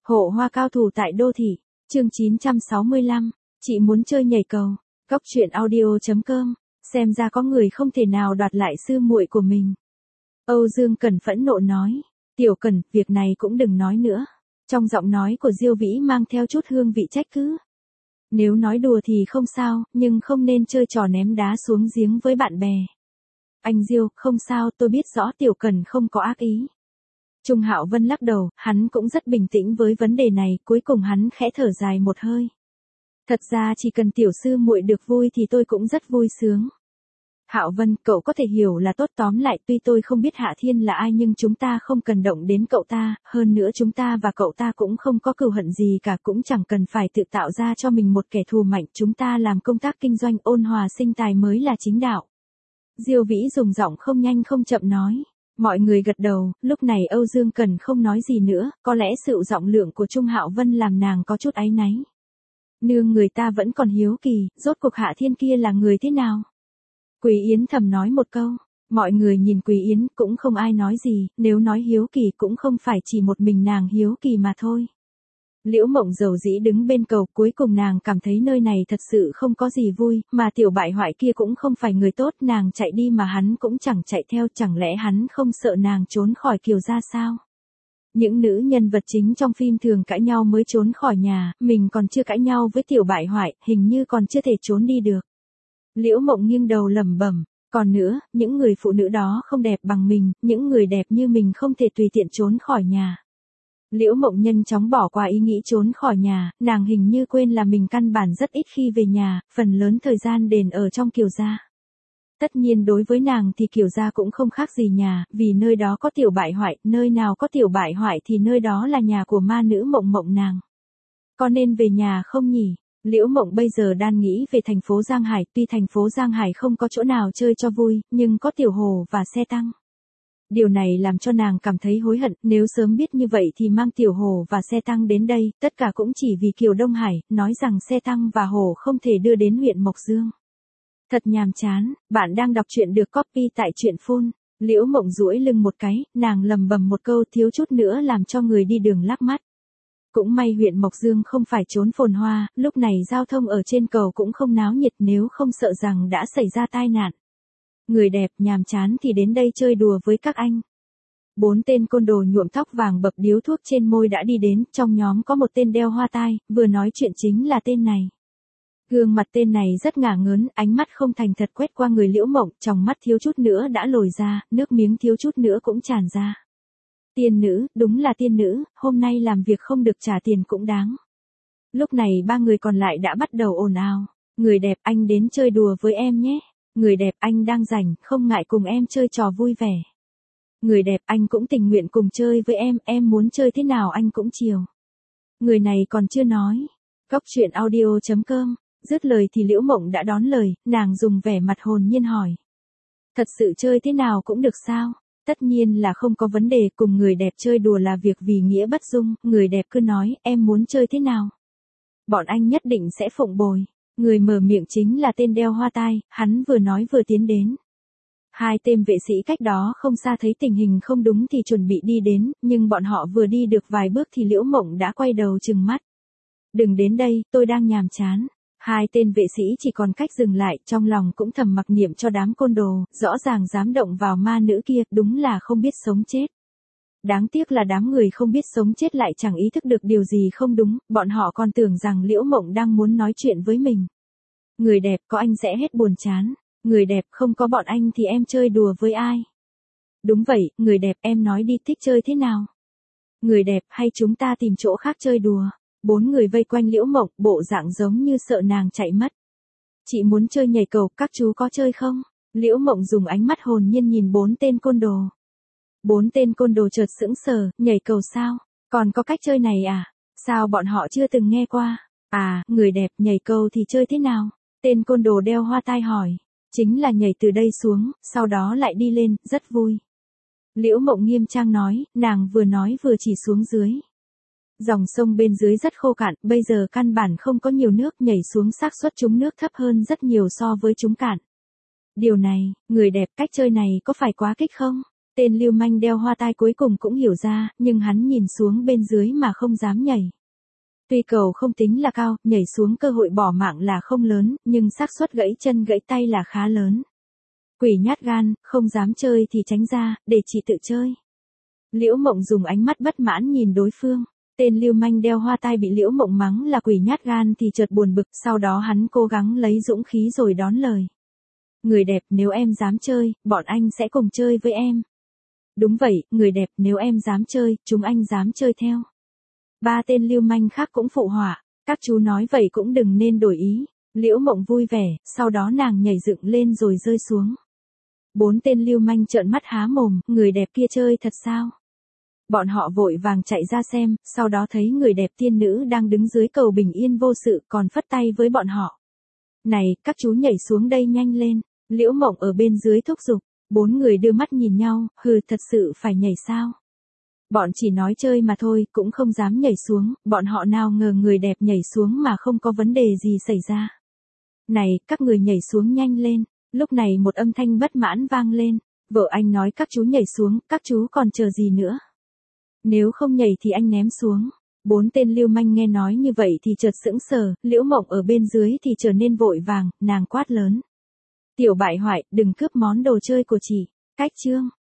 Hộ hoa cao thủ tại đô thị, chương 965, chị muốn chơi nhảy cầu. Góc truyện audio.com, xem ra có người không thể nào đoạt lại sư muội của mình. Âu Dương Cẩn phẫn nộ nói, Tiểu Cẩn, việc này cũng đừng nói nữa. Trong giọng nói của Diêu Vĩ mang theo chút hương vị trách cứ. Nếu nói đùa thì không sao, nhưng không nên chơi trò ném đá xuống giếng với bạn bè. Anh Diêu, không sao, tôi biết rõ Tiểu Cẩn không có ác ý. Trung Hạo Vân lắc đầu, hắn cũng rất bình tĩnh với vấn đề này, cuối cùng hắn khẽ thở dài một hơi. Thật ra chỉ cần tiểu sư muội được vui thì tôi cũng rất vui sướng. Hạo Vân, cậu có thể hiểu là tốt, tóm lại tuy tôi không biết Hạ Thiên là ai nhưng chúng ta không cần động đến cậu ta, hơn nữa chúng ta và cậu ta cũng không có cừu hận gì cả, cũng chẳng cần phải tự tạo ra cho mình một kẻ thù mạnh, chúng ta làm công tác kinh doanh ôn hòa sinh tài mới là chính đạo. Diêu Vĩ dùng giọng không nhanh không chậm nói. Mọi người gật đầu, lúc này Âu Dương Cẩn không nói gì nữa, có lẽ sự giọng lượng của Trung Hạo Vân làm nàng có chút áy náy. Nương, người ta vẫn còn hiếu kỳ, rốt cuộc Hạ Thiên kia là người thế nào? Quý Yến thầm nói một câu, mọi người nhìn Quý Yến cũng không ai nói gì, nếu nói hiếu kỳ cũng không phải chỉ một mình nàng hiếu kỳ mà thôi. Liễu Mộng dầu dĩ đứng bên cầu, cuối cùng nàng cảm thấy nơi này thật sự không có gì vui, mà tiểu bại hoại kia cũng không phải người tốt, nàng chạy đi mà hắn cũng chẳng chạy theo, chẳng lẽ hắn không sợ nàng trốn khỏi Kiều gia sao? Những nữ nhân vật chính trong phim thường cãi nhau mới trốn khỏi nhà, mình còn chưa cãi nhau với tiểu bại hoại, hình như còn chưa thể trốn đi được. Liễu Mộng nghiêng đầu lẩm bẩm, còn nữa, những người phụ nữ đó không đẹp bằng mình, những người đẹp như mình không thể tùy tiện trốn khỏi nhà. Liễu Mộng nhanh chóng bỏ qua ý nghĩ trốn khỏi nhà, nàng hình như quên là mình căn bản rất ít khi về nhà, phần lớn thời gian đền ở trong Kiều gia. Tất nhiên đối với nàng thì Kiều gia cũng không khác gì nhà, vì nơi đó có tiểu bại hoại, nơi nào có tiểu bại hoại thì nơi đó là nhà của ma nữ Mộng Mộng nàng. Có nên về nhà không nhỉ? Liễu Mộng bây giờ đang nghĩ về thành phố Giang Hải, tuy thành phố Giang Hải không có chỗ nào chơi cho vui, nhưng có tiểu hồ và xe tăng. Điều này làm cho nàng cảm thấy hối hận, nếu sớm biết như vậy thì mang tiểu hồ và xe tăng đến đây, tất cả cũng chỉ vì Kiều Đông Hải, nói rằng xe tăng và hồ không thể đưa đến huyện Mộc Dương. Thật nhàm chán, bạn đang đọc truyện được copy tại truyện phone. Liễu Mộng duỗi lưng một cái, nàng lầm bầm một câu thiếu chút nữa làm cho người đi đường lắc mắt. Cũng may huyện Mộc Dương không phải trốn phồn hoa, lúc này giao thông ở trên cầu cũng không náo nhiệt, nếu không sợ rằng đã xảy ra tai nạn. Người đẹp nhàm chán thì đến đây chơi đùa với các anh. 4 tên côn đồ nhuộm tóc vàng bập điếu thuốc trên môi đã đi đến, trong nhóm có một tên đeo hoa tai, vừa nói chuyện chính là tên này. Gương mặt tên này rất ngả ngớn, ánh mắt không thành thật quét qua người Liễu Mộng, trong mắt thiếu chút nữa đã lồi ra, nước miếng thiếu chút nữa cũng tràn ra. Tiên nữ, đúng là tiên nữ, hôm nay làm việc không được trả tiền cũng đáng. Lúc này 3 người còn lại đã bắt đầu ồn ào. Người đẹp, anh đến chơi đùa với em nhé. Người đẹp, anh đang rảnh, không ngại cùng em chơi trò vui vẻ. Người đẹp, anh cũng tình nguyện cùng chơi với em muốn chơi thế nào anh cũng chiều. Người này còn chưa nói. Góc truyện audio.com, dứt lời thì Liễu Mộng đã đón lời, nàng dùng vẻ mặt hồn nhiên hỏi. Thật sự chơi thế nào cũng được sao? Tất nhiên là không có vấn đề, cùng người đẹp chơi đùa là việc vì nghĩa bất dung, người đẹp cứ nói, em muốn chơi thế nào? Bọn anh nhất định sẽ phụng bồi. Người mở miệng chính là tên đeo hoa tai, hắn vừa nói vừa tiến đến. 2 tên vệ sĩ cách đó không xa thấy tình hình không đúng thì chuẩn bị đi đến, nhưng bọn họ vừa đi được vài bước thì Liễu Mộng đã quay đầu trừng mắt. Đừng đến đây, tôi đang nhàm chán. 2 tên vệ sĩ chỉ còn cách dừng lại, trong lòng cũng thầm mặc niệm cho đám côn đồ, rõ ràng dám động vào ma nữ kia, đúng là không biết sống chết. Đáng tiếc là đám người không biết sống chết lại chẳng ý thức được điều gì không đúng, bọn họ còn tưởng rằng Liễu Mộng đang muốn nói chuyện với mình. Người đẹp, có anh sẽ hết buồn chán. Người đẹp, không có bọn anh thì em chơi đùa với ai? Đúng vậy, người đẹp, em nói đi, thích chơi thế nào? Người đẹp, hay chúng ta tìm chỗ khác chơi đùa? 4 người vây quanh Liễu Mộng, bộ dạng giống như sợ nàng chạy mất. Chị muốn chơi nhảy cầu, các chú có chơi không? Liễu Mộng dùng ánh mắt hồn nhiên nhìn 4 tên côn đồ. 4 tên côn đồ chợt sững sờ, nhảy cầu sao? Còn có cách chơi này à? Sao bọn họ chưa từng nghe qua? À, người đẹp, nhảy cầu thì chơi thế nào? Tên côn đồ đeo hoa tai hỏi. Chính là nhảy từ đây xuống, sau đó lại đi lên, rất vui. Liễu Mộng nghiêm trang nói nói vừa chỉ xuống dưới. Dòng sông bên dưới rất khô cạn, bây giờ căn bản không có nhiều nước, nhảy xuống xác suất trúng nước thấp hơn rất nhiều so với trúng cạn. Điều này, người đẹp, cách chơi này có phải quá kích không? Tên lưu manh đeo hoa tai cuối cùng cũng hiểu ra, nhưng hắn nhìn xuống bên dưới mà không dám nhảy. Tuy cầu không tính là cao, nhảy xuống cơ hội bỏ mạng là không lớn, nhưng xác suất gãy chân gãy tay là khá lớn. Quỷ nhát gan, không dám chơi thì tránh ra, để chị tự chơi. Liễu Mộng dùng ánh mắt bất mãn nhìn đối phương. Tên lưu manh đeo hoa tai bị Liễu Mộng mắng là quỷ nhát gan thì chợt buồn bực, sau đó hắn cố gắng lấy dũng khí rồi đón lời. Người đẹp, nếu em dám chơi, bọn anh sẽ cùng chơi với em. Đúng vậy, người đẹp, nếu em dám chơi, chúng anh dám chơi theo. Ba tên lưu manh khác cũng phụ họa, các chú nói vậy cũng đừng nên đổi ý. Liễu Mộng vui vẻ, sau đó nàng nhảy dựng lên rồi rơi xuống. Bốn tên lưu manh trợn mắt há mồm, người đẹp kia chơi thật sao? Bọn họ vội vàng chạy ra xem, sau đó thấy người đẹp tiên nữ đang đứng dưới cầu bình yên vô sự còn phất tay với bọn họ. Này, các chú nhảy xuống đây nhanh lên. Liễu Mộng ở bên dưới thúc giục. Bốn người đưa mắt nhìn nhau, hừ, thật sự phải nhảy sao? Bọn chỉ nói chơi mà thôi, cũng không dám nhảy xuống, bọn họ nào ngờ người đẹp nhảy xuống mà không có vấn đề gì xảy ra. Này, các người nhảy xuống nhanh lên. Lúc này một âm thanh bất mãn vang lên. Vợ anh nói các chú nhảy xuống, các chú còn chờ gì nữa? Nếu không nhảy thì anh ném xuống. Bốn tên lưu manh nghe nói như vậy thì chợt sững sờ, Liễu Mộng ở bên dưới thì trở nên vội vàng, nàng quát lớn. Tiểu bại hoại, đừng cướp món đồ chơi của chị. Cách chương.